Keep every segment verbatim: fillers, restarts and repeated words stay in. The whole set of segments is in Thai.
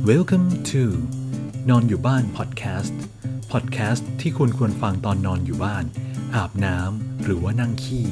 Welcome to นอนอยู่บ้านพอดแคสต์พอดแคสต์ที่คุณควรฟังตอนนอนอยู่บ้านอาบน้ำหรือว่านั่งขี้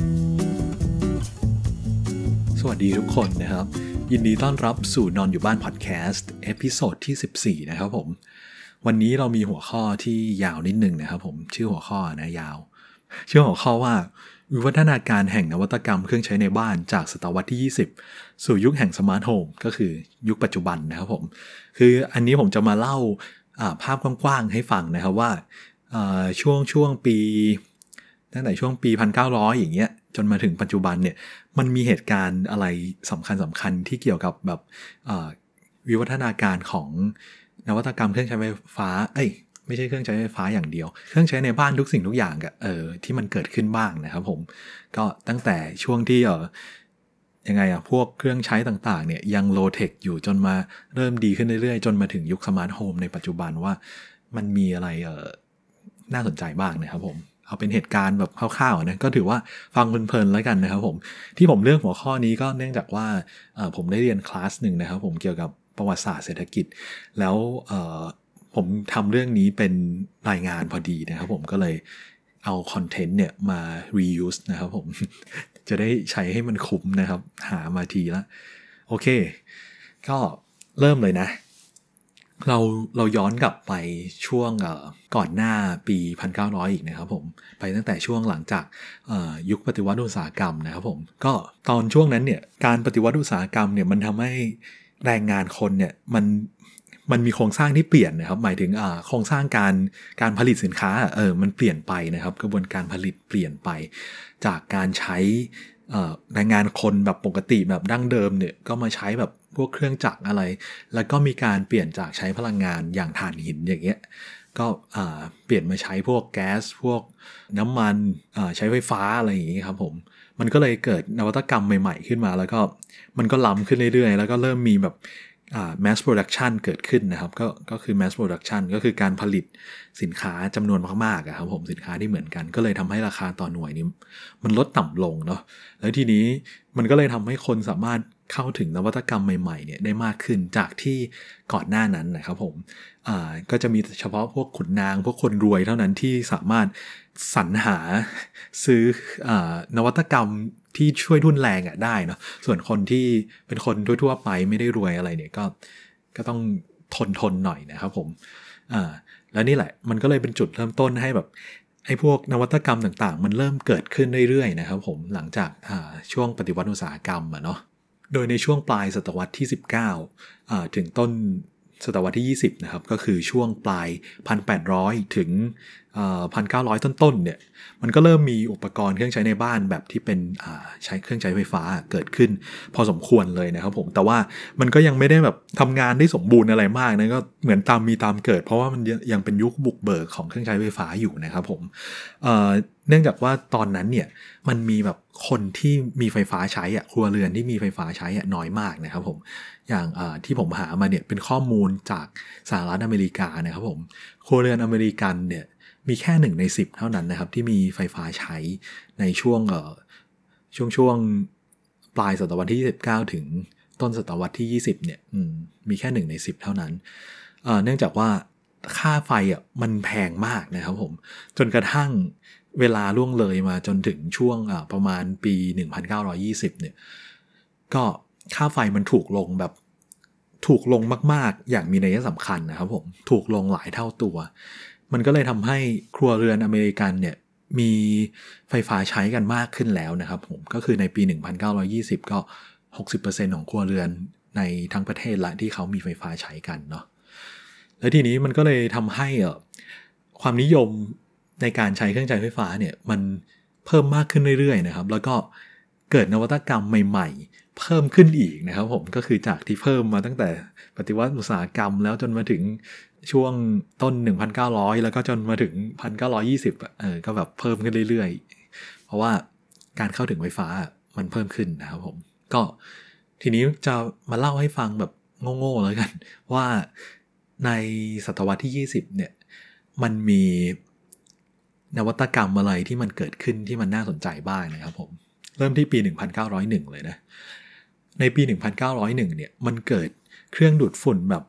สวัสดีทุกคนนะครับยินดีต้อนรับสู่นอนอยู่บ้านพอดแคสต์เอพิโซดที่สิบสี่นะครับผมวันนี้เรามีหัวข้อที่ยาวนิดนึงนะครับผมชื่อหัวข้อนะยาวชื่อหัวข้อว่าวิวัฒนาการแห่งนวัตกรรมเครื่องใช้ในบ้านจากศตวรรษที่ยี่สิบสู่ยุคแห่งสมาร์ทโฮมก็คือยุคปัจจุบันนะครับผมคืออันนี้ผมจะมาเล่าภาพกว้างๆให้ฟังนะครับว่าช่วงช่วงปีตั้งแต่ช่วงปีหนึ่งพันเก้าร้อยอย่างเงี้ยจนมาถึงปัจจุบันเนี่ยมันมีเหตุการณ์อะไรสำคัญสำคัญที่เกี่ยวกับแบบวิวัฒนาการของนวัตกรรมเครื่องใช้ไฟฟ้าเอ้ยไม่ใช่เครื่องใช้ไฟฟ้าอย่างเดียวเครื่องใช้ในบ้านทุกสิ่งทุกอย่างอะเออที่มันเกิดขึ้นบ้างนะครับผมก็ตั้งแต่ช่วงที่เออยังไงอะพวกเครื่องใช้ต่างๆเนี่ยยังโลเทคอยู่จนมาเริ่มดีขึ้นเรื่อยๆจนมาถึงยุคสมาร์ทโฮมในปัจจุบันว่ามันมีอะไรเออน่าสนใจบ้างนะครับผมเอาเป็นเหตุการณ์แบบคร่าวๆนะก็ถือว่าฟังเพลินๆแล้วกันนะครับผมที่ผมเลือกหัวข้อนี้ก็เนื่องจากว่าเออผมได้เรียนคลาสหนึ่งนะครับผมเกี่ยวกับประวัติศาสตร์เศรษฐกิจแล้วเออผมทำเรื่องนี้เป็นรายงานพอดีนะครับผมก็เลยเอาคอนเทนต์เนี่ยมา reuse นะครับผมจะได้ใช้ให้มันคุ้มนะครับหามาทีละโอเคก็เริ่มเลยนะเราเราย้อนกลับไปช่วงก่อนหน้าปีหนึ่งพันเก้าร้อยอีกนะครับผมไปตั้งแต่ช่วงหลังจากยุคปฏิวัติอุตสาหกรรมนะครับผมก็ตอนช่วงนั้นเนี่ยการปฏิวัติอุตสาหกรรมเนี่ยมันทำให้แรงงานคนเนี่ยมันมันมีโครงสร้างที่เปลี่ยนนะครับหมายถึงโครงสร้างการการผลิตสินค้าเออมันเปลี่ยนไปนะครับกระบวนการผลิตเปลี่ยนไปจากการใช้แรงงานคนแบบปกติแบบดั้งเดิมเนี่ยก็มาใช้แบบพวกเครื่องจักรอะไรแล้วก็มีการเปลี่ยนจากใช้พลังงานอย่างถ่านหินอย่างเงี้ยก็เปลี่ยนมาใช้พวกแก๊สพวกน้ำมันใช้ไฟฟ้าอะไรอย่างงี้ครับผมมันก็เลยเกิดนวัตกรรมใหม่ๆขึ้นมาแล้วก็มันก็ล้ำขึ้นเรื่อยๆแล้วก็เริ่มมีแบบmass production เกิดขึ้นนะครับก็ก็คือ mass production ก็คือการผลิตสินค้าจำนวนมากๆครับผมสินค้าที่เหมือนกันก็เลยทำให้ราคาต่อหน่วยนี้มันลดต่ำลงเนาะแล้วทีนี้มันก็เลยทำให้คนสามารถเข้าถึงนวัตกรรมใหม่ๆเนี่ยได้มากขึ้นจากที่ก่อนหน้านั้นนะครับผมอ่าก็จะมีเฉพาะพวกขุนนางพวกคนรวยเท่านั้นที่สามารถสรรหาซื้ออ่านวัตกรรมที่ช่วยทุนแรงอ่ะได้เนาะส่วนคนที่เป็นคนทั่วๆไปไม่ได้รวยอะไรเนี่ยก็ก็ต้องทนทนหน่อยนะครับผมอ่าแล้วนี่แหละมันก็เลยเป็นจุดเริ่มต้นให้แบบไอ้พวกนวัตกรรมต่างๆมันเริ่มเกิดขึ้นเรื่อยๆนะครับผมหลังจากอ่าช่วงปฏิวัติอุตสาหกรรมอ่ะเนาะโดยในช่วงปลายศตวรรษที่สิบเก้าอ่าถึงต้นศตวรรษที่ยี่สิบนะครับก็คือช่วงปลาย หนึ่งพันแปดร้อย ถึงเอ่อ หนึ่งพันเก้าร้อย ต้นๆเนี่ยมันก็เริ่มมีอุปกรณ์เครื่องใช้ในบ้านแบบที่เป็นอ่าใช้เครื่องใช้ไฟฟ้าเกิดขึ้นพอสมควรเลยนะครับผมแต่ว่ามันก็ยังไม่ได้แบบทำงานได้สมบูรณ์อะไรมากนะก็เหมือนตามมีตามเกิดเพราะว่ามันยังเป็นยุคบุกเบิกของเครื่องใช้ไฟฟ้าอยู่นะครับผมเอ่อเนื่องจากว่าตอนนั้นเนี่ยมันมีแบบคนที่มีไฟฟ้าใช้อ่ะครัวเรือนที่มีไฟฟ้าใช้อ่ะน้อยมากนะครับผมอย่างที่ผมหามาเนี่ยเป็นข้อมูลจากสหรัฐอเมริกานะครับผมครัวเรือนอเมริกันเนี่ยมีแค่หนึ่งในสิบเท่านั้นนะครับที่มีไฟฟ้าใช้ในช่วงเอ่อช่วงช่วงปลายศตวรรษที่ยี่สิบเก้าถึงต้นศตวรรษที่ยี่สิบเนี่ยมีแค่หนึ่งในสิบเท่านั้นเอ่อเนื่องจากว่าค่าไฟอ่ะมันแพงมากนะครับผมจนกระทั่งเวลาล่วงเลยมาจนถึงช่วงอ่าประมาณปีหนึ่งพันเก้าร้อยยี่สิบเนี่ยก็ค่าไฟมันถูกลงแบบถูกลงมากๆอย่างมีนัยสำคัญนะครับผมถูกลงหลายเท่าตัวมันก็เลยทำให้ครัวเรือนอเมริกันเนี่ยมีไฟฟ้าใช้กันมากขึ้นแล้วนะครับผมก็คือในปีหนึ่งพันเก้าร้อยยี่สิบก็ หกสิบเปอร์เซ็นต์ ของครัวเรือนในทั้งประเทศละที่เขามีไฟฟ้าใช้กันเนาะแล้วทีนี้มันก็เลยทำให้เอ่อความนิยมในการใช้เครื่องใช้ไฟฟ้าเนี่ยมันเพิ่มมากขึ้นเรื่อยๆนะครับแล้วก็เกิดนวัตกรรมใหม่ๆเพิ่มขึ้นอีกนะครับผมก็คือจากที่เพิ่มมาตั้งแต่ปฏิวัติอุตสาหกรรมแล้วจนมาถึงช่วงต้นหนึ่งพันเก้าร้อยแล้วก็จนมาถึงหนึ่งพันเก้าร้อยยี่สิบเออก็แบบเพิ่มขึ้นเรื่อยๆเพราะว่าการเข้าถึงไฟฟ้ามันเพิ่มขึ้นนะครับผมก็ทีนี้จะมาเล่าให้ฟังแบบโง่ๆเลยกันว่าในศตวรรษที่ยี่สิบเนี่ยมันมีนวัตกรรมอะไรที่มันเกิดขึ้นที่มันน่าสนใจบ้างนะครับผมเริ่มที่ปีหนึ่งพันเก้าร้อยเอ็ดเลยนะในปีหนึ่งพันเก้าร้อยเอ็ดเนี่ยมันเกิดเครื่องดูดฝุ่นแบบ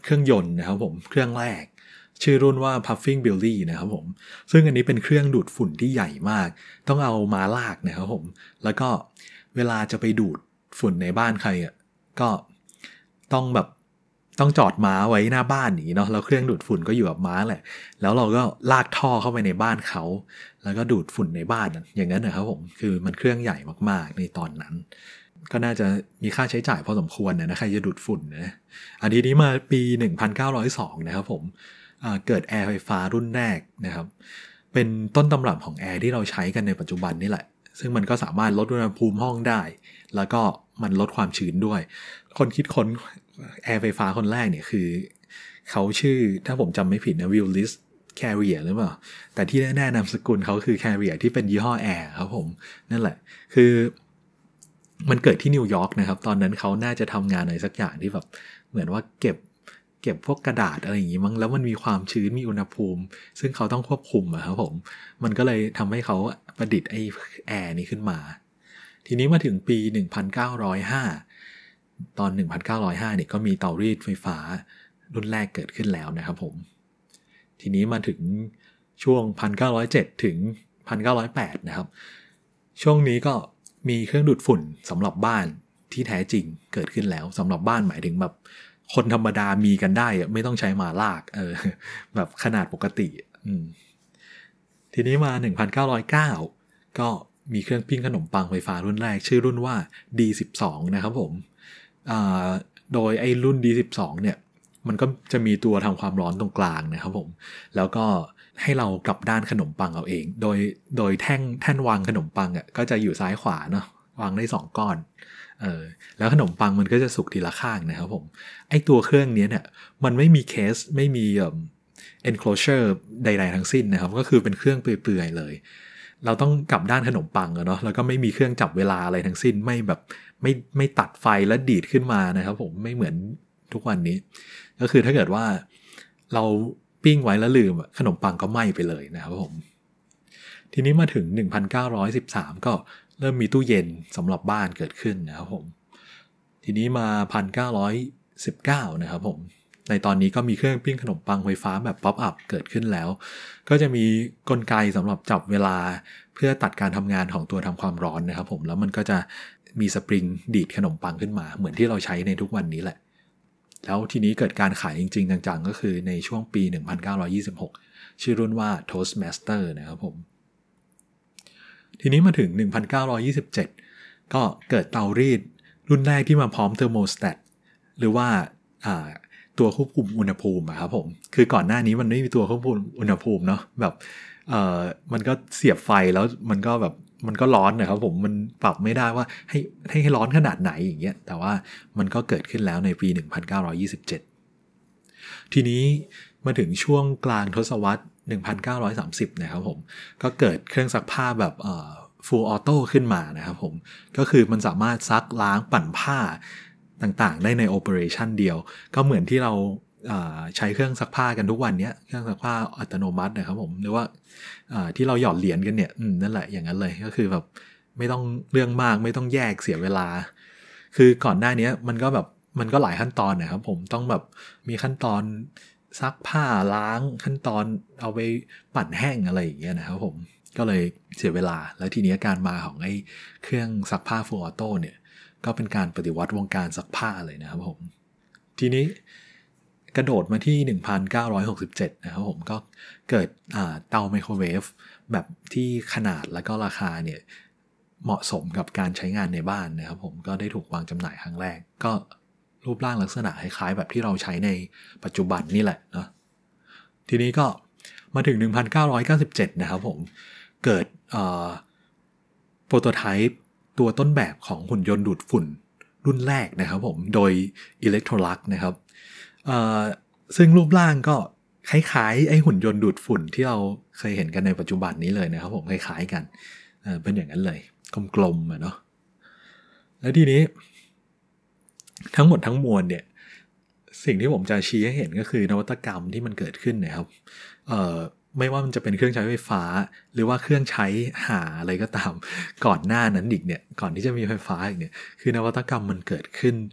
เครื่องยนต์นะครับผมเครื่องแรกชื่อรุ่นว่า Puffing Billy นะครับผมซึ่งอันนี้เป็นเครื่องดูดฝุ่นที่ใหญ่มากต้องเอาม้าลากนะครับผมแล้วก็เวลาจะไปดูดฝุ่นในบ้านใครอ่ะก็ต้องแบบต้องจอดม้าไว้หน้าบ้านอย่างนี้เนาะแล้วเครื่องดูดฝุ่นก็อยู่กับม้าแหละแล้วเราก็ลากท่อเข้าไปในบ้านเขาแล้วก็ดูดฝุ่นในบ้านอย่างนั้นนะครับผมคือมันเครื่องใหญ่มากๆในตอนนั้นก็น่าจะมีค่าใช้จ่ายพอสมควรนะใครจะดูดฝุ่นนะอันทีนี้มาปีหนึ่งพันเก้าร้อยสองนะครับผมเกิดแอร์ไฟฟ้ารุ่นแรกนะครับเป็นต้นตำรับของแอร์ที่เราใช้กันในปัจจุบันนี่แหละซึ่งมันก็สามารถลดอุณหภูมิห้องได้แล้วก็มันลดความชื้นด้วยคนคิดค้นแอร์ไฟฟ้าคนแรกเนี่ยคือเขาชื่อถ้าผมจำไม่ผิดนะวิลลิสแคเรียหรือเปล่าแต่ที่แน่ๆนามสกุลเขาคือแคเรียที่เป็นยี่ห้อแอร์ครับผมนั่นแหละคือมันเกิดที่นิวยอร์กนะครับตอนนั้นเขาน่าจะทำงานอะไรสักอย่างที่แบบเหมือนว่าเก็บเก็บพวกกระดาษอะไรอย่างงี้มั้งแล้วมันมีความชื้นมีอุณหภูมิซึ่งเขาต้องควบคุมอะครับผมมันก็เลยทำให้เขาประดิษฐ์ไอ้แอร์นี้ขึ้นมาทีนี้มาถึงปีหนึ่งพันเก้าร้อยห้าตอนหนึ่งพันเก้าร้อยห้าเนี่ยก็มีเตารีดไฟฟ้ารุ่นแรกเกิดขึ้นแล้วนะครับผมทีนี้มาถึงช่วงหนึ่งพันเก้าร้อยเจ็ดถึงหนึ่งพันเก้าร้อยแปดนะครับช่วงนี้ก็มีเครื่องดูดฝุ่นสำหรับบ้านที่แท้จริงเกิดขึ้นแล้วสำหรับบ้านหมายถึงแบบคนธรรมดามีกันได้ไม่ต้องใช้มาลากเออแบบขนาดปกติอืมทีนี้มาหนึ่งพันเก้าร้อยเก้าก็มีเครื่องปิ้งขนมปังไฟฟ้ารุ่นแรกชื่อรุ่นว่า ดี สิบสอง นะครับผมอ่าโดยไอ้รุ่น ดี สิบสอง เนี่ยมันก็จะมีตัวทำความร้อนตรงกลางนะครับผมแล้วก็ให้เรากลับด้านขนมปังเอาเองโดยโดยแท่งแท่นวางขนมปังอ่ะก็จะอยู่ซ้ายขวาเนาะวางได้สองก้อนเออแล้วขนมปังมันก็จะสุกทีละข้างนะครับผมไอ้ตัวเครื่องนี้เนี่ยมันไม่มีเคสไม่มีเอ่อ enclosure ใดๆทั้งสิ้นนะครับก็คือเป็นเครื่องเปื่อยๆเลยเราต้องกลับด้านขนมปังอะเนาะแล้วก็ไม่มีเครื่องจับเวลาอะไรทั้งสิ้นไม่แบบไม่ไม่ตัดไฟแล้วดีดขึ้นมานะครับผมไม่เหมือนทุกวันนี้ก็คือถ้าเกิดว่าเราปิ้งไว้แล้วลืมขนมปังก็ไหม้ไปเลยนะครับผมทีนี้มาถึงหนึ่งพันเก้าร้อยสิบสามก็เริ่มมีตู้เย็นสำหรับบ้านเกิดขึ้นนะครับผมทีนี้มาหนึ่งพันเก้าร้อยสิบเก้านะครับผมในตอนนี้ก็มีเครื่องปิ้งขนมปังไฟฟ้าแบบป๊อปอัพเกิดขึ้นแล้วก็จะมีกลไกสำหรับจับเวลาเพื่อตัดการทำงานของตัวทำความร้อนนะครับผมแล้วมันก็จะมีสปริงดีดขนมปังขึ้นมาเหมือนที่เราใช้ในทุกวันนี้แหละแล้วทีนี้เกิดการขายจริงๆจังๆก็คือในช่วงปีหนึ่งพันเก้าร้อยยี่สิบหกชื่อรุ่นว่า Toastmaster นะครับผมทีนี้มาถึงหนึ่งพันเก้าร้อยยี่สิบเจ็ดก็เกิดเตารีดรุ่นแรกที่มาพร้อมเทอร์โมสแตทหรือว่าอ่าตัวควบคุมอุณหภูมิอะครับผมคือก่อนหน้านี้มันไม่มีตัวควบคุมอุณหภูมิเนาะแบบเอ่อมันก็เสียบไฟแล้วมันก็แบบมันก็ร้อนนะครับผมมันปรับไม่ได้ว่าให้ให้ให้ร้อนขนาดไหนอย่างเงี้ยแต่ว่ามันก็เกิดขึ้นแล้วในปีหนึ่งพันเก้าร้อยยี่สิบเจ็ดทีนี้มาถึงช่วงกลางทศวรรษหนึ่งพันเก้าร้อยสามสิบนะครับผมก็เกิดเครื่องซักผ้าแบบเอ่อ full auto ขึ้นมานะครับผมก็คือมันสามารถซักล้างปั่นผ้าต่างๆได้ใน operation เดียวก็เหมือนที่เราใช้เครื่องซักผ้ากันทุกวันนี้เครื่องซักผ้าอัตโนมัตินะครับผมหรือว่าที่เราหยอดเหรียญกันเนี่ยนั่นแหละอย่างนั้นเลยก็คือแบบไม่ต้องเรื่องมากไม่ต้องแยกเสียเวลาคือก่อนหน้านี้มันก็แบบมันก็หลายขั้นตอนนะครับผมต้องแบบมีขั้นตอนซักผ้าล้างขั้นตอนเอาไปปั่นแห้งอะไรอย่างเงี้ยนะครับผมก็เลยเสียเวลาแล้วทีนี้การมาของไอ้เครื่องซักผ้า Full Auto เนี่ยก็เป็นการปฏิวัติวงการซักผ้าเลยนะครับผมทีนี้กระโดดมาที่หนึ่งพันเก้าร้อยหกสิบเจ็ดนะครับผมก็เกิดเตาไมโครเวฟแบบที่ขนาดและก็ราคาเนี่ยเหมาะสมกับการใช้งานในบ้านนะครับผมก็ได้ถูกวางจำหน่ายครั้งแรกก็รูปร่างลักษณะคล้ายๆแบบที่เราใช้ในปัจจุบันนี่แหละเนาะทีนี้ก็มาถึงหนึ่งพันเก้าร้อยเก้าสิบเจ็ดนะครับผมเกิดโปรโตไทป์ตัวต้นแบบของหุ่นยนต์ดูดฝุ่นรุ่นแรกนะครับผมโดย Electrolux นะครับซึ่งรูปร่างก็คล้ายๆไอ้หุ่นยนต์ดูดฝุ่นที่เราเคยเห็นกันในปัจจุบันนี้เลยนะครับผมคล้ายๆกันเออเป็นอย่างนั้นเลยกลมๆอ่ะเนาะแล้วทีนี้ทั้งหมดทั้งมวลเนี่ยสิ่งที่ผมจะชี้ให้เห็นก็คือนวัตกรรมที่มันเกิดขึ้นนะครับเอ่อไม่ว่ามันจะเป็นเครื่องใช้ไฟฟ้าหรือว่าเครื่องใช้หาอะไรก็ตามก่อนหน้านั้นอีกเนี่ยก่อนที่จะมีไฟฟ้าอีกเนี่ยคือนวัตกรรมมันเกิดขึ้น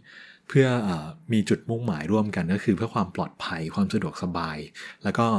เพื่ออมีจุดมุ่งหมายร่วมกันก็คือเพื่อความปลอดภัยความสะดวกสบายแล้วก็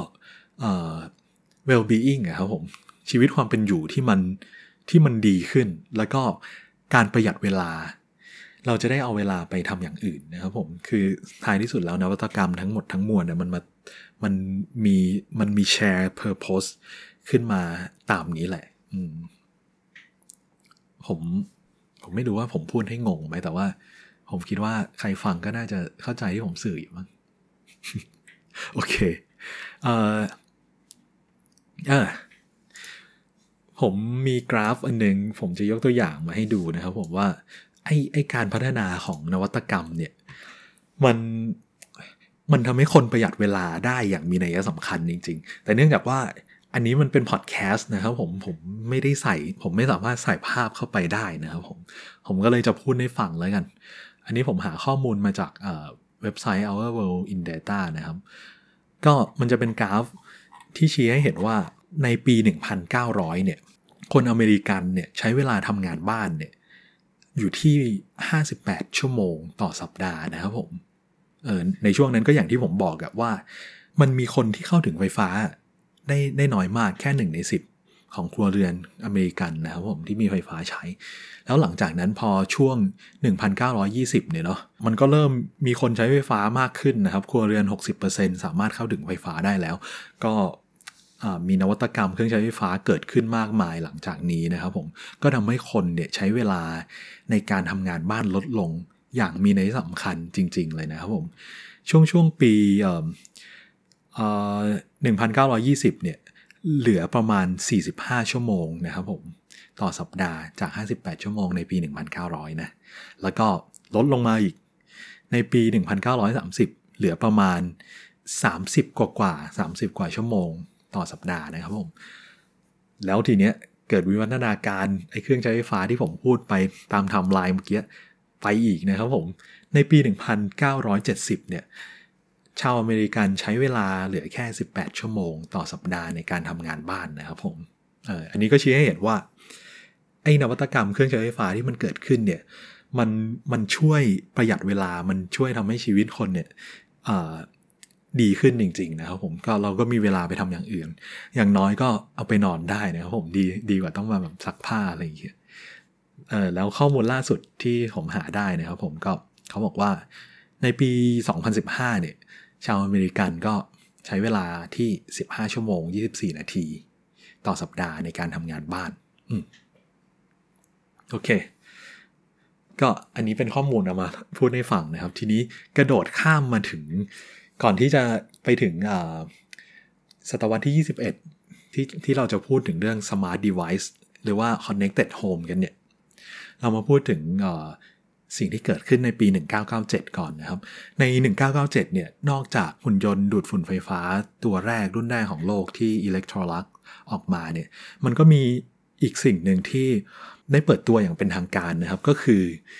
well being อะครับผมชีวิตความเป็นอยู่ที่มันที่มันดีขึ้นแล้วก็การประหยัดเวลาเราจะได้เอาเวลาไปทำอย่างอื่นนะครับผมคือท้ายที่สุดแล้วนวัตกรรมทั้งหมดทั้งมวลเนี่ยมันมามันมีมันมี share purpose ขึ้นมาตามนี้แหละอืมผมผมไม่รู้ว่าผมพูดให้งงไหมแต่ว่าผมคิดว่าใครฟังก็น่าจะเข้าใจที่ผมสื่ออยู่มั้ง โอเคเอ่อเออผมมีกราฟอันนึงผมจะยกตัวอย่างมาให้ดูนะครับผมว่าไอ้ไอ้การพัฒนาของนวัตกรรมเนี่ยมันมันทำให้คนประหยัดเวลาได้อย่างมีนัยสำคัญจริงๆแต่เนื่องจากว่าอันนี้มันเป็นพอดแคสต์นะครับผมผมไม่ได้ใส่ผมไม่สามารถใส่ภาพเข้าไปได้นะครับผมผมก็เลยจะพูดให้ฟังแล้วกันอันนี้ผมหาข้อมูลมาจากเอ่อเว็บไซต์ Our World in Data นะครับก็มันจะเป็นกราฟที่ชี้ให้เห็นว่าในปี หนึ่งพันเก้าร้อย เนี่ยคนอเมริกันเนี่ยใช้เวลาทำงานบ้านเนี่ยอยู่ที่ห้าสิบแปดชั่วโมงต่อสัปดาห์นะครับผมเออในช่วงนั้นก็อย่างที่ผมบอกกับว่ามันมีคนที่เข้าถึงไฟฟ้าได้ได้น้อยมากแค่หนึ่งในสิบของครัวเรือนอเมริกันนะครับผมที่มีไฟฟ้าใช้แล้วหลังจากนั้นพอช่วงหนึ่งพันเก้าร้อยยี่สิบเนี่ยเนาะมันก็เริ่มมีคนใช้ไฟฟ้ามากขึ้นนะครับครัวเรือน หกสิบเปอร์เซ็นต์ สามารถเข้าถึงไฟฟ้าได้แล้วก็มีนวัตกรรมเครื่องใช้ไฟฟ้าเกิดขึ้นมากมายหลังจากนี้นะครับผมก็ทำให้คนเนี่ยใช้เวลาในการทำงานบ้านลดลงอย่างมีนัยสำคัญจริงๆเลยนะครับผมช่วงช่วงปีเอ่อเอ่อหนึ่งพันเก้าร้อยยี่สิบเนี่ยเหลือประมาณสี่สิบห้าชั่วโมงนะครับผมต่อสัปดาห์จากห้าสิบแปดชั่วโมงในปีหนึ่งพันเก้าร้อยนะแล้วก็ลดลงมาอีกในปีหนึ่งพันเก้าร้อยสามสิบเหลือประมาณสามสิบกว่ากว่าสามสิบกว่าชั่วโมงต่อสัปดาห์นะครับผมแล้วทีเนี้ยเกิดวิวัฒนาการไอ้เครื่องใช้ไฟฟ้าที่ผมพูดไปตามไทม์ไลน์เมื่อกี้ไปอีกนะครับผมในปีหนึ่งพันเก้าร้อยเจ็ดสิบเนี่ยชาวอเมริกันใช้เวลาเหลือแค่สิบแปดชั่วโมงต่อสัปดาห์ในการทำงานบ้านนะครับผมเอออันนี้ก็ชี้ให้เห็นว่าไอ้นวัตกรรมเครื่องใช้ไฟฟ้าที่มันเกิดขึ้นเนี่ยมันมันช่วยประหยัดเวลามันช่วยทำให้ชีวิตคนเนี่ยเอ่อดีขึ้นจริงๆนะครับผมก็เราก็มีเวลาไปทำอย่างอื่นอย่างน้อยก็เอาไปนอนได้นะครับผมดีดีกว่าต้องมาแบบซักผ้าอะไรอย่างเงี้ยเออแล้วข้อมูลล่าสุดที่ผมหาได้นะครับผมก็เขาบอกว่าในปีสองพันสิบห้าเนี่ยชาวอเมริกันก็ใช้เวลาที่สิบห้าชั่วโมงยี่สิบสี่นาทีต่อสัปดาห์ในการทำงานบ้านอืมโอเคก็อันนี้เป็นข้อมูลเอามาพูดให้ฟังนะครับทีนี้กระโดดข้ามมาถึงก่อนที่จะไปถึงศตวรรษที่ยี่สิบเอ็ดที่ที่เราจะพูดถึงเรื่อง smart device หรือว่า connected home กันเนี่ยเรามาพูดถึงสิ่งที่เกิดขึ้นในปีหนึ่งพันเก้าร้อยเก้าสิบเจ็ดก่อนนะครับในหนึ่งพันเก้าร้อยเก้าสิบเจ็ดเนี่ยนอกจากหุ่นยนต์ดูดฝุ่นไฟฟ้าตัวแรกรุ่นแรกของโลกที่ Electrolux ออกมาเนี่ยมันก็มีอีกสิ่งหนึ่งที่ได้เปิดตัวอย่างเป็นทางการนะครับก็คือ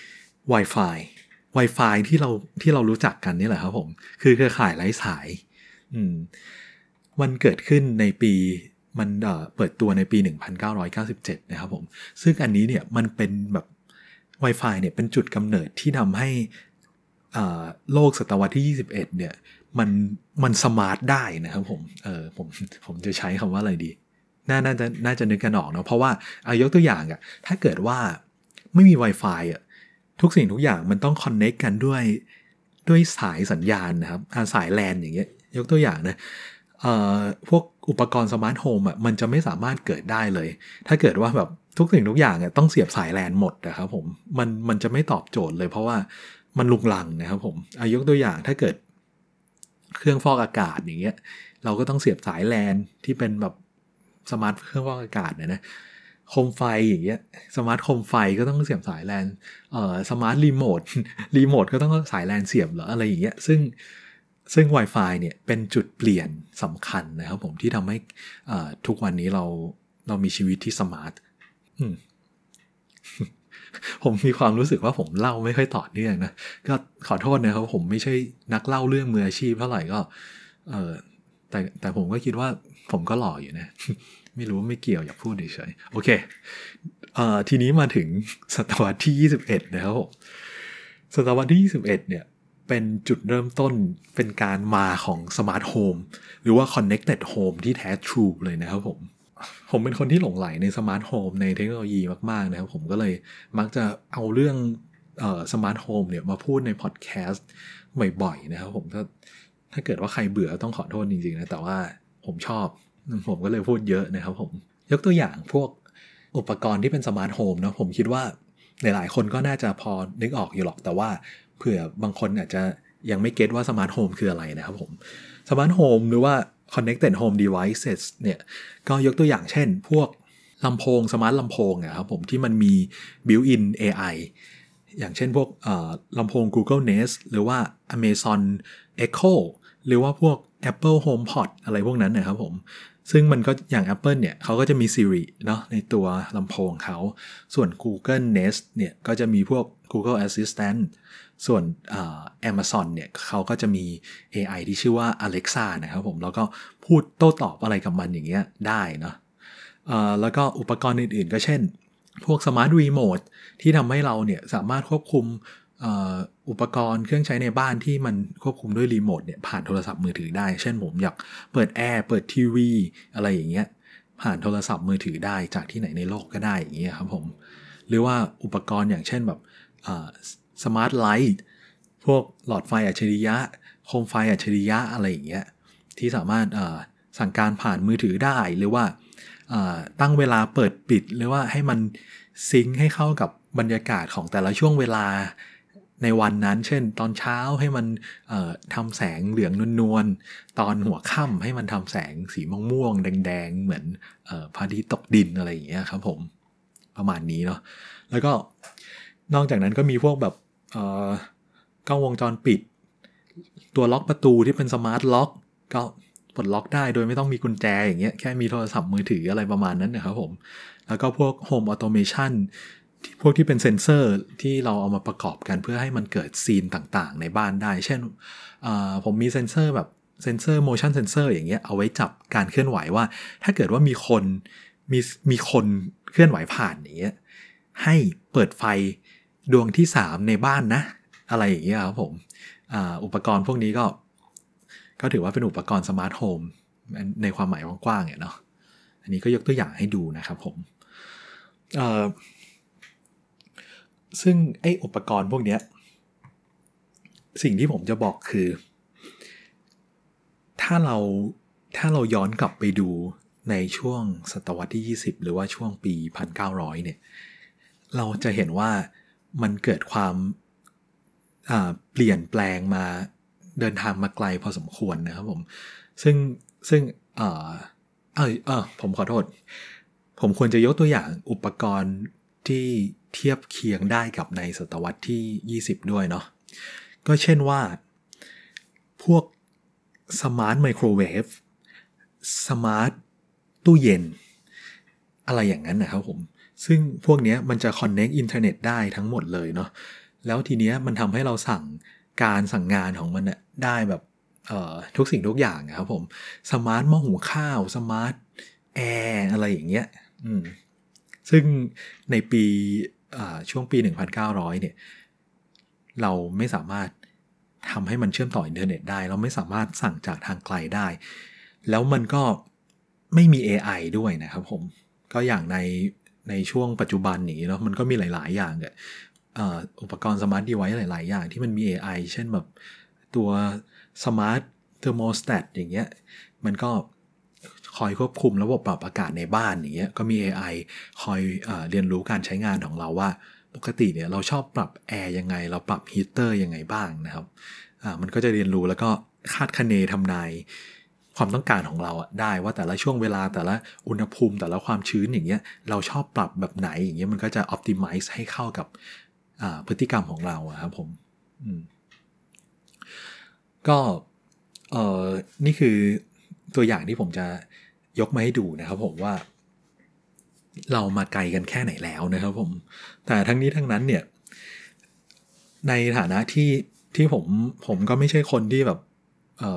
Wi-Fi Wi-Fi ที่เราที่เรารู้จักกันนี่แหละครับผมคือเครือข่ายไร้สายอืมมันเกิดขึ้นในปีมันเอ่อเปิดตัวในปีหนึ่งพันเก้าร้อยเก้าสิบเจ็ดนะครับผมซึ่งอันนี้เนี่ยมันเป็นแบบ Wi-Fi เนี่ยเป็นจุดกำเนิดที่ทำให้อ่าโลกศตวรรษที่ยี่สิบเอ็ดเนี่ยมันมันสมาร์ทได้นะครับผมเออผมผมจะใช้คำว่าอะไรดีน่าน่าจะน่าจะนึกกันออกเนาะเพราะว่าอายกตัวอย่างอ่ะถ้าเกิดว่าไม่มี Wi-Fi อ่ะทุกสิ่งทุกอย่างมันต้องคอนเนคกันด้วยด้วยสายสัญญาณนะครับสายแลนอย่างเงี้ยยกตัวอย่างนะเอ่อพวกอุปกรณ์สมาร์ทโฮมอ่ะมันจะไม่สามารถเกิดได้เลยถ้าเกิดว่าแบบทุกสิ่งทุกอย่างอ่ะต้องเสียบสายแลนหมดนะครับผมมันมันจะไม่ตอบโจทย์เลยเพราะว่ามันลุงลังนะครับผมอายกตัวอย่างถ้าเกิดเครื่องฟอกอากาศอย่างเงี้ยเราก็ต้องเสียบสายแลนที่เป็นแบบสมาร์ทเครื่องฟอกอากาศเนี่ยนะโคมไฟอย่างเงี้ยสมาร์ทโคมไฟก็ต้องเสียบสายแลนเอ่อสมาร์ทรีโมทรีโมทก็ต้องสายแลนเสียบเหรออะไรอย่างเงี้ยซึ่งซึ่ง Wi-Fi เนี่ยเป็นจุดเปลี่ยนสำคัญนะครับผมที่ทำให้อ่าทุกวันนี้เราเรามีชีวิตที่สมาร์ทผมมีความรู้สึกว่าผมเล่าไม่ค่อยต่อเนื่องนะก็ขอโทษนะครับผมไม่ใช่นักเล่าเรื่องมืออาชีพเท่าไหร่ก็เออแต่แต่ผมก็คิดว่าผมก็หล่ออยู่นะไม่รู้ไม่เกี่ยวอยากพูดเฉยๆโอเคเอ่อทีนี้มาถึงศตวรรษที่ยี่สิบเอ็ดนะครับผมศตวรรษที่ยี่สิบเอ็ดเนี่ยเป็นจุดเริ่มต้นเป็นการมาของสมาร์ทโฮมหรือว่า connected home ที่แท้ true เลยนะครับผมผมเป็นคนที่หลงไหลในสมาร์ทโฮมในเทคโนโลยีมากๆนะครับผมก็เลยมักจะเอาเรื่องเอ่อสมาร์ทโฮมเนี่ยมาพูดในพอดแคสต์บ่อยๆนะครับผมถ้าถ้าเกิดว่าใครเบื่อต้องขอโทษจริงๆนะแต่ว่าผมชอบผมก็เลยพูดเยอะนะครับผมยกตัวอย่างพวกอุปกรณ์ที่เป็นสมาร์ทโฮมเนาะผมคิดว่าหลายๆคนก็น่าจะพอนึกออกอยู่หรอกแต่ว่าเผื่อบางคนอาจจะยังไม่เก็ตว่าสมาร์ทโฮมคืออะไรนะครับผมสมาร์ทโฮมหรือว่า connected home devices เนี่ยก็ยกตัวอย่างเช่นพวกลำโพงสมาร์ทลำโพงอะครับผมที่มันมี built-in เอ ไอ อย่างเช่นพวกลำโพง Google Nest หรือว่า Amazon Echo หรือว่าพวก Apple HomePod อะไรพวกนั้นนะครับผมซึ่งมันก็อย่าง Apple เนี่ยเขาก็จะมี Siri เนาะในตัวลำโพงเขาส่วน Google Nest เนี่ยก็จะมีพวก Google Assistant ส่วน Amazon เนี่ยเขาก็จะมี เอ ไอ ที่ชื่อว่า Alexa นะครับผมแล้วก็พูดโต้ตอบอะไรกับมันอย่างเงี้ยได้เนาะแล้วก็อุปกรณ์อื่นๆก็เช่นพวก Smart Remote ที่ทำให้เราเนี่ยสามารถควบคุมอุปกรณ์เครื่องใช้ในบ้านที่มันควบคุมด้วยรีโมทเนี่ยผ่านโทรศัพท์มือถือได้เช่นผมอยากเปิดแอร์เปิดทีวีอะไรอย่างเงี้ยผ่านโทรศัพท์มือถือได้จากที่ไหนในโลกก็ได้อย่างเงี้ยครับผมหรือว่าอุปกรณ์อย่างเช่นแบบสมาร์ทไลท์พวกหลอดไฟอัจฉริยะโคมไฟอัจฉริยะอะไรอย่างเงี้ยที่สามารถสั่งการผ่านมือถือได้หรือว่าตั้งเวลาเปิดปิดหรือว่าให้มันซิงค์ให้เข้ากับบรรยากาศของแต่ละช่วงเวลาในวันนั้นเช่นตอนเช้าให้มันทำแสงเหลืองนวลๆตอนหัวค่ำให้มันทำแสงสีม่วงๆแดงๆเหมือนพระอาทิตย์ตกดินอะไรอย่างเงี้ยครับผมประมาณนี้เนาะแล้วก็นอกจากนั้นก็มีพวกแบบกล้องวงจรปิดตัวล็อกประตูที่เป็นสมาร์ทล็อกก็ปลดล็อกได้โดยไม่ต้องมีกุญแจอย่างเงี้ยแค่มีโทรศัพท์มือถืออะไรประมาณนั้นนะครับผมแล้วก็พวก Home Automation พวกที่เป็นเซ็นเซอร์ที่เราเอามาประกอบกันเพื่อให้มันเกิดซีนต่างๆในบ้านได้เช่นผมมีเซ็นเซอร์แบบเซ็นเซอร์ motion sensor อย่างเงี้ยเอาไว้จับการเคลื่อนไหวว่าถ้าเกิดว่ามีคนมีมีคนเคลื่อนไหวผ่านอย่างเงี้ยให้เปิดไฟดวงที่สามในบ้านนะอะไรอย่างเงี้ยครับผมอุปกรณ์พวกนี้ก็ก็ถือว่าเป็นอุปกรณ์สมาร์ทโฮมในความหมายกว้างๆเนี่ยเนาะอันนี้ก็ยกตัวอย่างให้ดูนะครับผมซึ่งไอ้อุปกรณ์พวกนี้สิ่งที่ผมจะบอกคือถ้าเราถ้าเราย้อนกลับไปดูในช่วงศตวรรษที่ยี่สิบหรือว่าช่วงปีหนึ่งพันเก้าร้อยเนี่ยเราจะเห็นว่ามันเกิดความเปลี่ยนแปลงมาเดินทางมาไกลพอสมควรนะครับผมซึ่งซึ่งเออเออเออผมขอโทษผมควรจะยกตัวอย่างอุปกรณ์ที่เทียบเคียงได้กับในศตวรรษที่ยี่สิบด้วยเนาะก็เช่นว่าพวกสมาร์ทไมโครเวฟสมาร์ทตู้เย็นอะไรอย่างนั้นนะครับผมซึ่งพวกนี้มันจะคอนเนคอินเทอร์เน็ตได้ทั้งหมดเลยเนาะแล้วทีเนี้ยมันทำให้เราสั่งการสั่งงานของมันได้แบบทุกสิ่งทุกอย่างครับผมสมาร์ทหม้อหุงข้าวสมาร์ทแอร์อะไรอย่างเงี้ยซึ่งในปีช่วงปีหนึ่งพันเก้าร้อยเนี่ยเราไม่สามารถทำให้มันเชื่อมต่ออินเทอร์เน็ตได้เราไม่สามารถสั่งจากทางไกลได้แล้วมันก็ไม่มี เอ ไอ ด้วยนะครับผมก็อย่างในในช่วงปัจจุบันนี้เนาะมันก็มีหลายๆอย่างอุปกรณ์สมาร์ทดีไวซ์หลายๆอย่างที่มันมี เอ ไอ เช่นแบบตัวสมาร์ทเทอร์โมสแตทอย่างเงี้ยมันก็คอยควบคุมระบบปรับอากาศในบ้านอย่างเงี้ยก็มี เอ ไอ คอยเอ่อเรียนรู้การใช้งานของเราว่าปกติเนี่ยเราชอบปรับแอร์ยังไงเราปรับฮีเตอร์ยังไงบ้างนะครับอ่ามันก็จะเรียนรู้แล้วก็คาดคะเนทำนายความต้องการของเราอะได้ว่าแต่ละช่วงเวลาแต่ละอุณหภูมิแต่ละความชื้นอย่างเงี้ยเราชอบปรับแบบไหนอย่างเงี้ยมันก็จะ optimize ให้เข้ากับพฤติกรรมของเราครับผมก็เอ่อนี่คือตัวอย่างที่ผมจะยกมาให้ดูนะครับผมว่าเรามาไกลกันแค่ไหนแล้วนะครับผมแต่ทั้งนี้ทั้งนั้นเนี่ยในฐานะที่ที่ผมผมก็ไม่ใช่คนที่แบบเอ่อ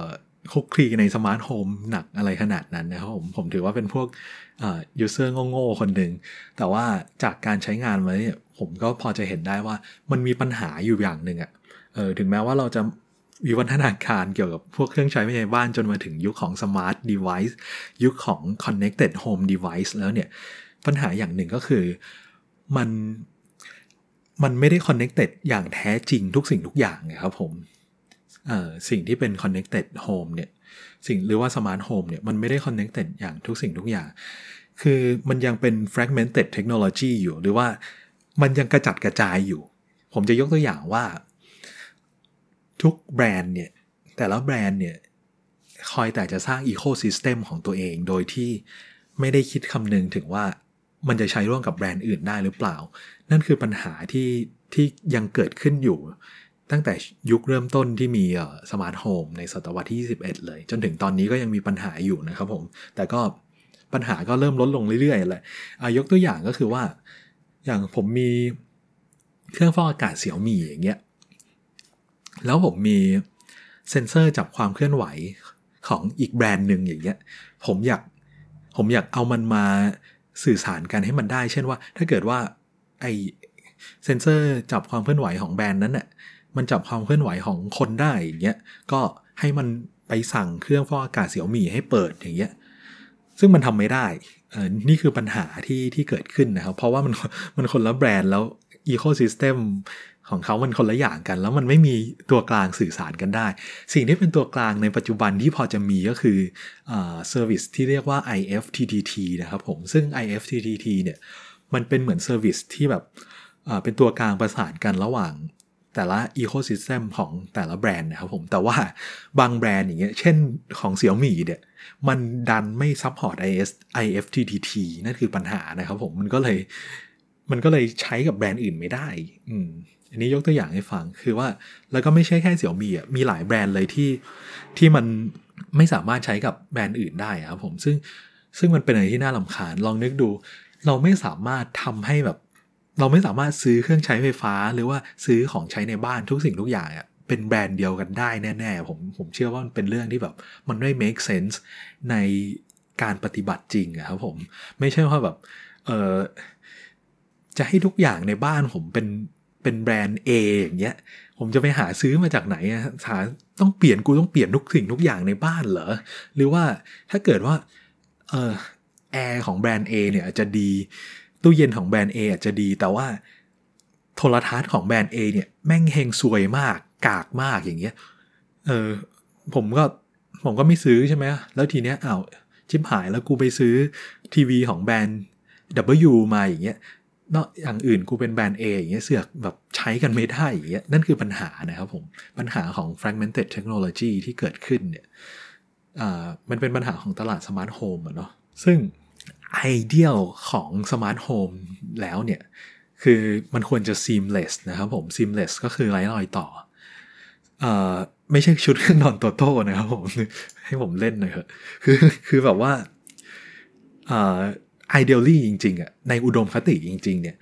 คลุกคลีในสมาร์ทโฮมหนักอะไรขนาดนั้นนะครับผมผมถือว่าเป็นพวกเอ่อยูเซอร์โง่ๆคนหนึ่งแต่ว่าจากการใช้งานมาเนี่ยผมก็พอจะเห็นได้ว่ามันมีปัญหาอยู่อย่างหนึ่งอ่ะเออถึงแม้ว่าเราจะวิวัฒนาการเกี่ยวกับพวกเครื่องใช้ในบ้านจนมาถึงยุคของ Smart Device ยุคของ Connected Home Device แล้วเนี่ยปัญหาอย่างหนึ่งก็คือมันมันไม่ได้ connected อย่างแท้จริงทุกสิ่งทุกอย่างนะครับผมเอ่อสิ่งที่เป็น connected home เนี่ยสิ่งหรือว่า smart home เนี่ยมันไม่ได้ connected อย่างทุกสิ่งทุกอย่างคือมันยังเป็น fragmented technology อยู่หรือว่ามันยังกระจัดกระจายอยู่ผมจะยกตัวอย่างว่าทุกแบรนด์เนี่ยแต่ละแบรนด์เนี่ยคอยแต่จะสร้าง ecosystem ของตัวเองโดยที่ไม่ได้คิดคำนึงถึงว่ามันจะใช้ร่วมกับแบรนด์อื่นได้หรือเปล่านั่นคือปัญหาที่ที่ยังเกิดขึ้นอยู่ตั้งแต่ยุคเริ่มต้นที่มีสมาร์ทโฮมในศตวรรษที่ยี่สิบเอ็ดเลยจนถึงตอนนี้ก็ยังมีปัญหาอยู่นะครับผมแต่ก็ปัญหาก็เริ่มลดลงเรื่อยๆแหละอ่ะยกตัวอย่างก็คือว่าอย่างผมมีเครื่องฟอกอากาศเสี่ยวมี่อย่างเงี้ยแล้วผมมีเซ็นเซอร์จับความเคลื่อนไหวของอีกแบรนด์หนึ่งอย่างเงี้ยผมอยากผมอยากเอามันมาสื่อสารกันให้มันได้เช่นว่าถ้าเกิดว่าไอเซ็นเซอร์จับความเคลื่อนไหวของแบรนด์นั้นน่ะมันจับความเคลื่อนไหวของคนได้อย่างเงี้ยก็ให้มันไปสั่งเครื่องฟอกอากาศเสี่ยวมี่ให้เปิดอย่างเงี้ยซึ่งมันทำไม่ได้เออนี่คือปัญหาที่ที่เกิดขึ้นนะครับเพราะว่ามันมันคนละแบรนด์แล้วอีโคซิสเต็มของเขามันคนละอย่างกันแล้วมันไม่มีตัวกลางสื่อสารกันได้สิ่งที่เป็นตัวกลางในปัจจุบันที่พอจะมีก็คือเอ่อเซอร์วิสที่เรียกว่า ไอ เอฟ ที ที ที นะครับผมซึ่ง ไอ เอฟ ที ที ที เนี่ยมันเป็นเหมือนเซอร์วิสที่แบบเอ่อเป็นตัวกลางประสานกันระหว่างแต่ละ ecosystem ของแต่ละแบรนด์นะครับผมแต่ว่าบางแบรนด์อย่างเงี้ยเช่นของ Xiaomi เนี่ยมันดันไม่ซัพพอร์ต ไอ เอฟ ที ที ที นั่นคือปัญหานะครับผมมันก็เลยมันก็เลยใช้กับแบรนด์อื่นไม่ได้อืมอันนี้ยกตัวอย่างให้ฟังคือว่าแล้วก็ไม่ใช่แค่ Xiaomi อ่ะมีหลายแบรนด์เลยที่ที่มันไม่สามารถใช้กับแบรนด์อื่นได้ครับผมซึ่งซึ่งมันเป็นอะไรที่น่ารำคาญลองนึกดูเราไม่สามารถทำให้แบบเราไม่สามารถซื้อเครื่องใช้ไฟฟ้าหรือว่าซื้อของใช้ในบ้านทุกสิ่งทุกอย่างอ่ะเป็นแบรนด์เดียวกันได้แน่ๆผมผมเชื่อว่ามันเป็นเรื่องที่แบบมันไม่ make sense ในการปฏิบัติจริงอะครับผมไม่ใช่ว่าแบบเออจะให้ทุกอย่างในบ้านผมเป็นเป็นแบรนด์ A อย่างเงี้ยผมจะไปหาซื้อมาจากไหนอะหาต้องเปลี่ยนกูต้องเปลี่ยนทุกสิ่งทุกอย่างในบ้านเหรอหรือว่าถ้าเกิดว่าเออแอร์ของแบรนด์ A เนี่ยอาจจะดีตู้เย็นของแบรนด์ A อาจจะดีแต่ว่าโทรทัศน์ของแบรนด์ A เนี่ยแม่งเฮงซวยมากกากมากอย่างเงี้ยเออผมก็ผมก็ไม่ซื้อใช่ไหมแล้วทีเนี้ยอ้าวชิบหายแล้วกูไปซื้อทีวีของแบรนด์ ดับเบิลยู มาอย่างเงี้ยเนาะอย่างอื่นกูเป็นแบรนด์ A อย่างเงี้ยเสือกแบบใช้กันไม่ได้อย่างเงี้ยนั่นคือปัญหานะครับผมปัญหาของ fragmented technology ที่เกิดขึ้นเนี่ยอ่ามันเป็นปัญหาของตลาดสมาร์ทโฮมอ่ะเนาะซึ่งไอเดียลของสมาร์ทโฮมแล้วเนี่ยคือมันควรจะ seamless นะครับผม seamless ก็คือไร้รอยต่อเอ่อไม่ใช่ชุดเครื่องนอนโตโต้นะครับผมให้ผมเล่นหน่อยเถอะคือคือแบบว่าเอ่อideally จริงๆอ่ะในอุดมคติจริงๆเนี่ย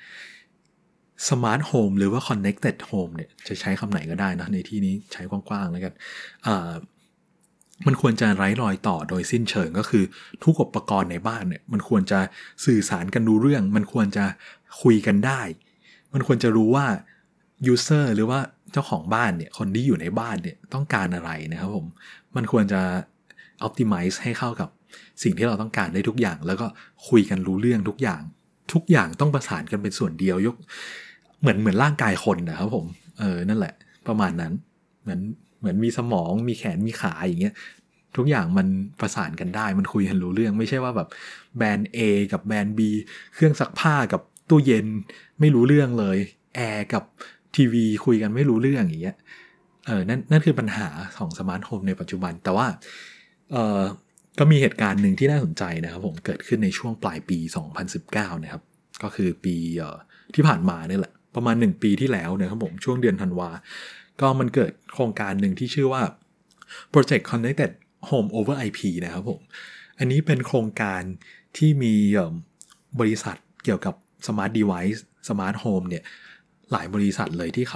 smart home หรือว่า connected home เนี่ยจะใช้คำไหนก็ได้นะในที่นี้ใช้กว้างๆแล้วกันอ่ามันควรจะไร้รอยต่อโดยสิ้นเชิงก็คือทุกอุปกรณ์ในบ้านเนี่ยมันควรจะสื่อสารกันรู้เรื่องมันควรจะคุยกันได้มันควรจะรู้ว่า user หรือว่าเจ้าของบ้านเนี่ยคนที่อยู่ในบ้านเนี่ยต้องการอะไรนะครับผมมันควรจะ optimize ให้เข้ากับสิ่งที่เราต้องการได้ทุกอย่างแล้วก็คุยกันรู้เรื่องทุกอย่างทุกอย่างต้องประสานกันเป็นส่วนเดียวยกเหมือนเหมือนร่างกายคนนะครับผมเออนั่นแหละประมาณนั้นเหมือนเหมือนมีสมองมีแขนมีขาอย่างเงี้ยทุกอย่างมันประสานกันได้มันคุยกันรู้เรื่องไม่ใช่ว่าแบบแบรนด์ A กับแบรนด์ B เครื่องซักผ้ากับตู้เย็นไม่รู้เรื่องเลยแอร์กับทีวีคุยกันไม่รู้เรื่องอย่างเงี้ยเออนั่นนั่นคือปัญหาของสมาร์ทโฮมในปัจจุบันแต่ว่าเออก็มีเหตุการณ์หนึ่งที่น่าสนใจนะครับผมเกิดขึ้นในช่วงปลายปีสองพันสิบเก้านะครับก็คือปีเอ่อที่ผ่านมาเนี่ยแหละประมาณหนึ่งปีที่แล้วนะครับผมช่วงเดือนธันวาก็มันเกิดโครงการหนึ่งที่ชื่อว่า Project Connected Home over ไอ พี นะครับผมอันนี้เป็นโครงการที่มีบริษัทเกี่ยวกับ Smart Device Smart Home เนี่ยหลายบริษัทเลยที่เขา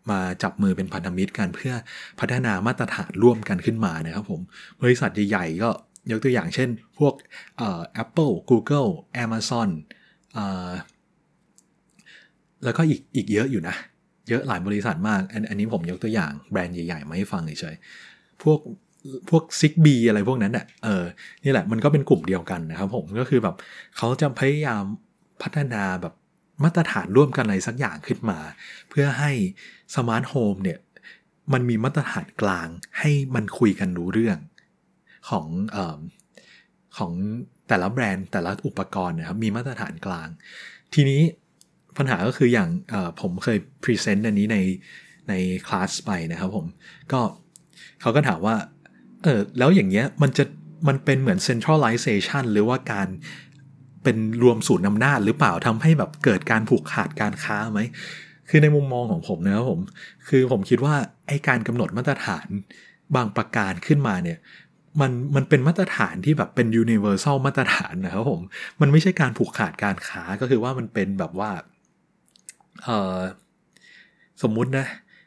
มาจับมือเป็นพันธมิตรกันเพื่อพัฒนามาตรฐานร่วมกันขึ้นมานะครับผมบริษัทใหญ่ๆก็ยกตัวอย่างเช่นพวกเอ่อ Apple Google Amazon เอ่อแล้วก็อีกอีกเยอะอยู่นะเยอะหลายบริษัทมากอันอันนี้ผมยกตัวอย่างแบรนด์ใหญ่ๆมาให้ฟังเฉยๆพวกพวก ซิก บี อะไรพวกนั้นน่ะเออนี่แหละมันก็เป็นกลุ่มเดียวกันนะครับผมก็คือแบบเขาจะพยายามพัฒนาแบบมาตรฐานร่วมกันอะไรสักอย่างขึ้นมาเพื่อให้สมาร์ทโฮมเนี่ยมันมีมาตรฐานกลางให้มันคุยกันรู้เรื่องของเอ่อของแต่ละแบรนด์แต่ละอุปกรณ์นะครับมีมาตรฐานกลางทีนี้ปัญหาก็คืออย่างเอ่อผมเคยพรีเซนต์อันนี้ในในคลาสไปนะครับผมก็เขาก็ถามว่าเออแล้วอย่างเงี้ยมันจะมันเป็นเหมือน centralization หรือว่าการเป็นรวมศูนย์อำนาจหรือเปล่าทำให้แบบเกิดการผูกขาดการค้าไหมคือในมุมมองของผมนะครับผมคือผมคิดว่าไอ้การกำหนดมาตรฐานบางประการขึ้นมาเนี่ยมันมันเป็นมาตรฐานที่แบบเป็น universal มาตรฐานนะครับผมมันไม่ใช่การผูกขาดการค้าก็คือว่ามันเป็นแบบว่าเอ่อสมมุตินะ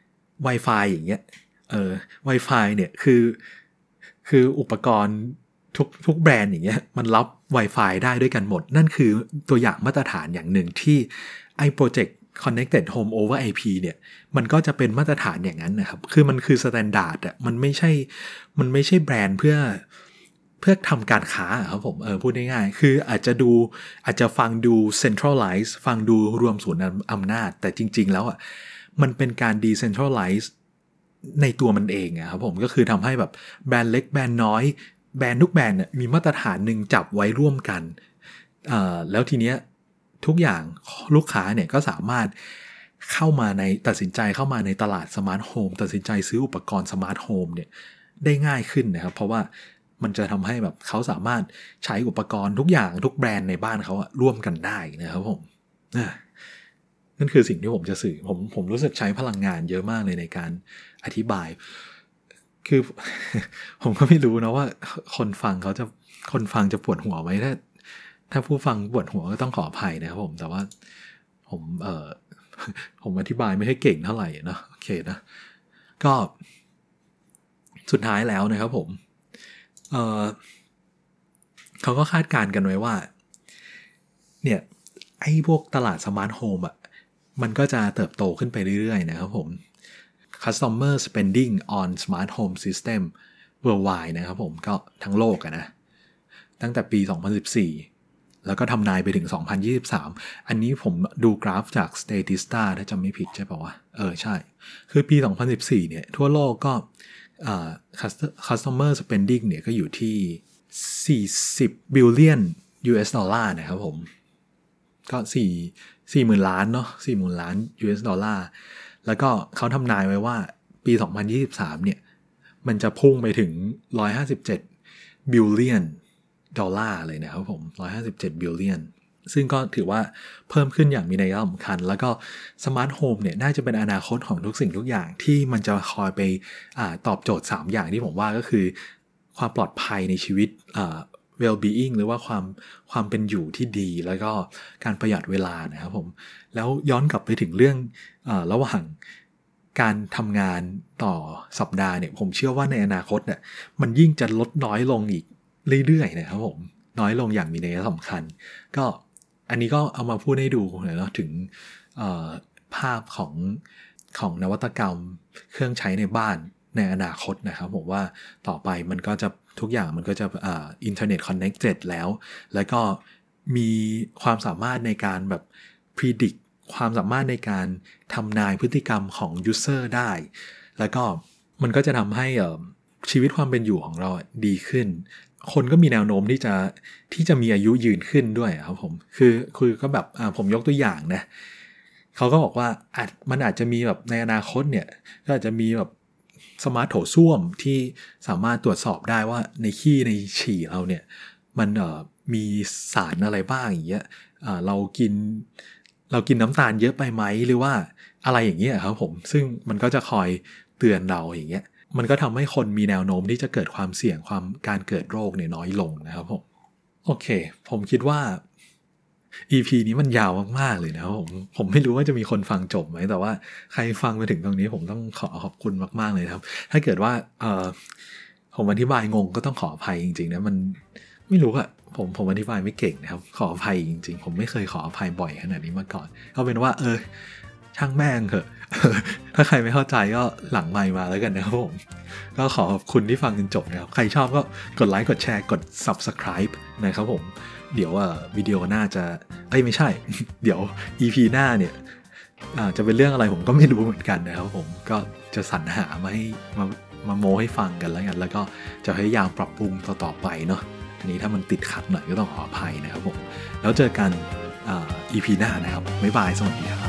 Wi-Fi อย่างเงี้ยเออ Wi-Fi เนี่ยคือคืออุปกรณ์ทุกทุกแบรนด์อย่างเงี้ยมันรับ Wi-Fi ได้ด้วยกันหมดนั่นคือตัวอย่างมาตรฐานอย่างหนึ่งที่ไอ้โปรเจกต์ Connected Home over ไอ พี เนี่ยมันก็จะเป็นมาตรฐานอย่างนั้นนะครับคือมันคือ standard อ่ะมันไม่ใช่มันไม่ใช่แบรนด์เพื่อเพื่อทำการค้าครับผมเออพูดง่ายๆคืออาจจะดูอาจจะฟังดู centralize ฟังดูรวมศูนย์อำนาจแต่จริงๆแล้วอ่ะมันเป็นการ decentralize ในตัวมันเองอะครับผมก็คือทำให้แบบแบรนด์เล็กแบรนด์น้อยแบรนด์ทุกแบรนด์เนี่ยมีมาตรฐานหนึ่งจับไว้ร่วมกันเอ่อแล้วทีเนี้ยทุกอย่างลูกค้าเนี่ยก็สามารถเข้ามาในตัดสินใจเข้ามาในตลาดสมาร์ทโฮมตัดสินใจซื้ออุปกรณ์สมาร์ทโฮมเนี่ยได้ง่ายขึ้นนะครับเพราะว่ามันจะทำให้แบบเขาสามารถใช้อุปกรณ์ทุกอย่างทุกแบรนด์ในบ้านเขาอะร่วมกันได้นะครับผมนั่นคือสิ่งที่ผมจะสื่อผมผมรู้สึกใช้พลังงานเยอะมากเลยในการอธิบายคือ ผมก็ไม่รู้นะว่าคนฟังเขาจะคนฟังจะปวดหัวไหมถ้าถ้าผู้ฟังปวดหัวก็ต้องขออภัยนะครับผมแต่ว่าผมเออผมอธิบายไม่ให้เก่งเท่าไหร่นะโอเคนะก็สุดท้ายแล้วนะครับผมเออเขาก็คาดการณ์กันไว้ว่าเนี่ยไอ้พวกตลาดสมาร์ทโฮมอ่ะมันก็จะเติบโตขึ้นไปเรื่อยๆนะครับผม customer spending on smart home system worldwide นะครับผมก็ทั้งโลกอะนะตั้งแต่ปีสองพันสิบสี่แล้วก็ทำนายไปถึงสองพันยี่สิบสามอันนี้ผมดูกราฟจาก Statista ถ้าจำไม่ผิดใช่ป่าววะเออใช่คือปีสองพันสิบสี่เนี่ยทั่วโลกก็อ่า customer spending เนี่ยก็อยู่ที่สี่สิบ billion ยู เอส ดอลลาร์นะครับผมก็สี่ สี่หมื่นล้านเนาะสี่หมื่นล้าน ยู เอส ดอลลาร์แล้วก็เขาทำนายไว้ว่าปีสองพันยี่สิบสามเนี่ยมันจะพุ่งไปถึงหนึ่งร้อยห้าสิบเจ็ด billion ดอลลาร์เลยนะครับผมหนึ่งร้อยห้าสิบเจ็ด billion ซึ่งก็ถือว่าเพิ่มขึ้นอย่างมีนัยสำคัญแล้วก็สมาร์ทโฮมเนี่ยน่าจะเป็นอนาคตของทุกสิ่งทุกอย่างที่มันจะคอยไปอ่าตอบโจทย์สามอย่างที่ผมว่าก็คือความปลอดภัยในชีวิตอ่าwell-being หรือว่าความความเป็นอยู่ที่ดีแล้วก็การประหยัดเวลานะครับผมแล้วย้อนกลับไปถึงเรื่องเอ่อระหว่างการทำงานต่อสัปดาห์เนี่ยผมเชื่อว่าในอนาคตเนี่ยมันยิ่งจะลดน้อยลงอีกเรื่อยๆนะครับผมน้อยลงอย่างมีนัยสำคัญก็อันนี้ก็เอามาพูดให้ดูเนาะถึงภาพของของนวัตกรรมเครื่องใช้ในบ้านในอนาคตนะครับผมว่าต่อไปมันก็จะทุกอย่างมันก็จะอ่าอินเทอร์เน็ตคอนเนคเต็ดแล้วแล้วก็มีความสามารถในการแบบ predict ความสามารถในการทำนายพฤติกรรมของ user ได้แล้วก็มันก็จะทำให้ชีวิตความเป็นอยู่ของเราดีขึ้นคนก็มีแนวโน้มที่จะที่จะมีอายุยืนขึ้นด้วยครับผมคือคือก็แบบผมยกตัวอย่างนะเขาก็บอกว่าอาจมันอาจจะมีแบบในอนาคตเนี่ยก็อาจจะมีแบบสมาร์ทโถส้วมที่สามารถตรวจสอบได้ว่าในขี้ในฉี่เราเนี่ยมันเอ่อมีสารอะไรบ้างอย่างเงี้ยเอ่อเรากินเรากินน้ำตาลเยอะไปไหมหรือว่าอะไรอย่างเงี้ยครับผมซึ่งมันก็จะคอยเตือนเราอย่างเงี้ยมันก็ทำให้คนมีแนวโน้มที่จะเกิดความเสี่ยงความการเกิดโรคเนี่ยน้อยลงนะครับผมโอเคผมคิดว่าอี พี นี้มันยาวมากๆเลยนะครับผมผมไม่รู้ว่าจะมีคนฟังจบไหมแต่ว่าใครฟังมาถึงตรงนี้ผมต้องขอขอบคุณมากๆเลยครับถ้าเกิดว่าเออผมอธิบายงงก็ต้องขออภัยจริงๆนะมันไม่รู้อะผมผมอธิบายไม่เก่งนะครับขออภัยจริงๆผมไม่เคยขออภัยบ่อยขนาดนี้มาก่อนเอาเป็นว่าเออช่างแม่งเถอะถ้าใครไม่เข้าใจก็หลังไมค์มาแล้วกันนะครับผมก็ขอขอบคุณที่ฟังจนจบนะครับใครชอบก็กดไลค์กดแชร์กด Subscribe นะครับผมเดี๋ยววิดีโอหน้าจะเอ้ยไม่ใช่เดี๋ยว อี พี หน้าเนี่ยจะเป็นเรื่องอะไรผมก็ไม่รู้เหมือนกันนะครับผมก็จะสรรหามาให้มามาโมให้ฟังกันแล้วกันแล้วก็จะพยายามปรับปรุงต่อๆไปเนาะทีนี้ถ้ามันติดขัดหน่อยก็ต้องขออภัยนะครับผมแล้วเจอกัน อี พี หน้านะครับบ๊ายบายสวัสดีครับ